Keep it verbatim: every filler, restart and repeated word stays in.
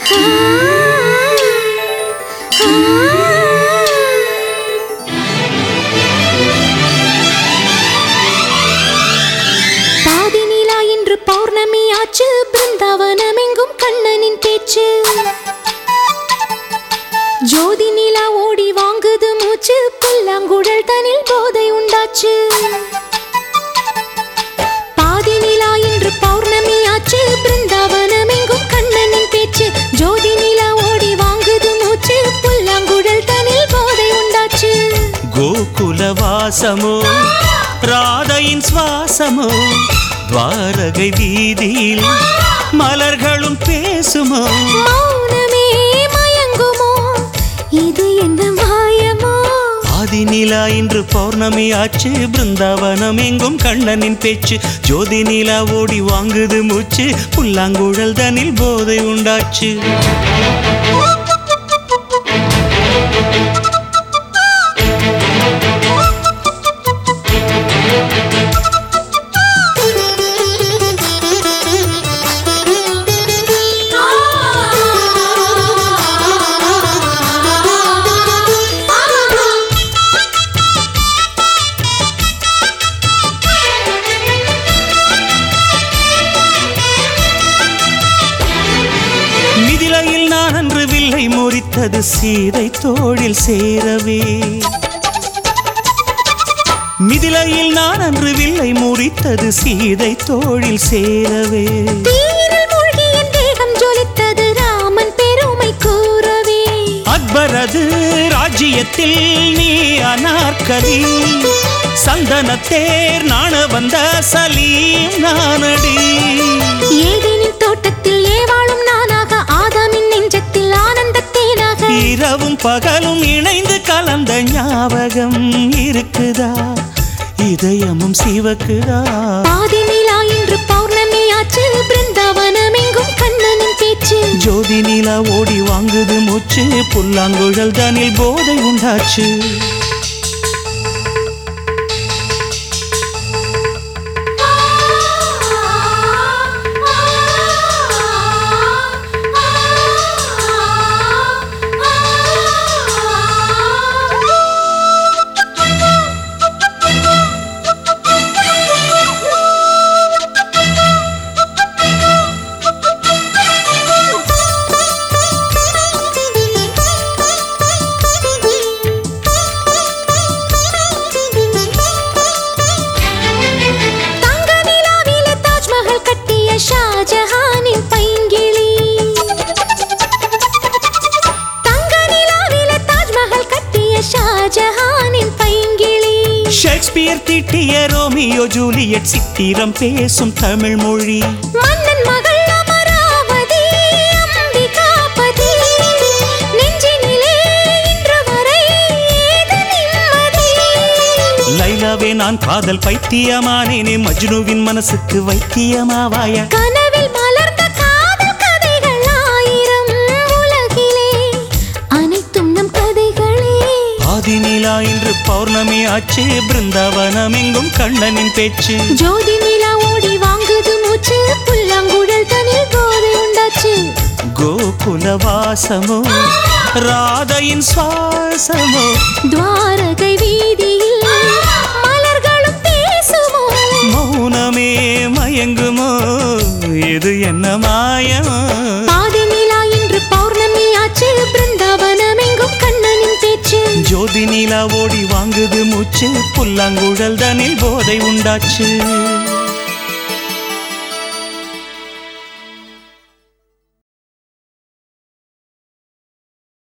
பாதி நிலா இன்று பௌர்ணமி ஆச்சு, பிருந்தாவனம் எங்கும் கண்ணனின் பேச்சு. ஜோதி நிலா ஓடி வாங்குது மூச்சு, புல்லாங்குழல் தனில் போதை உண்டாச்சு. பாதி நிலா இன்று பௌர்ணமி ஆச்சு, பிருந்தாவனம் எங்கும் கண்ணனின் பேச்சு. ஜோதி நிலா ஓடி வாங்குது மூச்சு, புல்லாங்குழல் தனில் போதை உண்டாச்சு. கோகுல வாசமோ ராதையின் சுவாசமோ, துவாரகை வீதியில் மலர்களும் பேசுமோ. மௌனமே மயங்குமோ, இது என்ன மாயமோ? ஆதி நிலா இன்று பௌர்ணமி ஆச்சு, பிருந்தாவனம் எங்கும் கண்ணனின் பேச்சு. ஜோதி நிலா ஓடி வாங்குது மூச்சு, புல்லாங்குழல் தனில் போதை உண்டாச்சு. மிதிலையில் நான் அன்று வில்லை முறித்தது சீதை தோளில் சேரவே. மிதிலையில் நான் அன்று வில்லை முறித்தது சீதை தோளில் சேரவே. தீயில் மூழ்கி என் தேகம் ஜொலித்தது ராமன் பெருமை கூறவே. அக்பரது ராஜ்யத்தில் நீ அனார்கலி, சந்தனத்தேர் நாண வந்த சலீம் நானடி. ஏதேனின் தோட்டத்தில் ஏவாளும் நானாக, ஆதாமின் நெஞ்சத்தில் ஆனந்தத்தேனாக. இரவும் பகலும் இணைந்து கலந்த ஞாபகம் இருக்குதா, இதயமும் சிவக்குதா. பாதி நிலா இன்று பௌர்ணமி ஆச்சு, பிருந்தாவனம் எங்கும் கண்ணனின் பேச்சு. ஜோதி நிலா ஓடி வாங்குது மூச்சு, புல்லாங்குழல் தனில் போதை உண்டாச்சு. ஷாஜஹானின் பைங்கிளி. தங்க நிலாவில தாஜ்மஹல் கட்டிய ஷாஜஹானின் பைங்கிளி. ஷேக்ஸ்பியர் தீட்டிய ரோமியோ ஜூலியட் சித்திரம் பேசும் தமிழ் மொழி. மன்னன் மகள் அமராவதி அம்பிகாபதி, நெஞ்சினிலே இன்று வரை ஏது நிம்மதி. லைலாவே நான் காதல் பைத்தியமானேனே, மஜ்னுவின் மனசுக்கு வைத்தியமாவாயா. கனவில் மலர்ந்த காதல் கதைகள் ஆயிரம், உலகிலே அனைத்தும் நம் கதைகளே. ஆதி நிலா இன்று பௌர்ணமி ஆச்சு, பிருந்தாவனம் எங்கும் கண்ணனின் பேச்சு. ஜோதி நிலா ஓடி வாங்குது மூச்சு, புல்லாங்குழல் தனில் போதை உண்டாச்சு. கோகுல வாசமோ ராதையின் சுவாசமோ, துவாரகை வீதியில் மலர்களும் பேசுமோ. மௌனமே மயங்குமோ, இது என்ன மாயமோ? பாதி நிலா இன்று பௌர்ணமி ஆச்சு, பிருந்தாவனம் எங்கும் கண்ணனின் பேச்சு. ஜோதி நிலா ஓடி வாங்குது மூச்சு, புல்லாங்குழல் தனில் போதை உண்டாச்சு.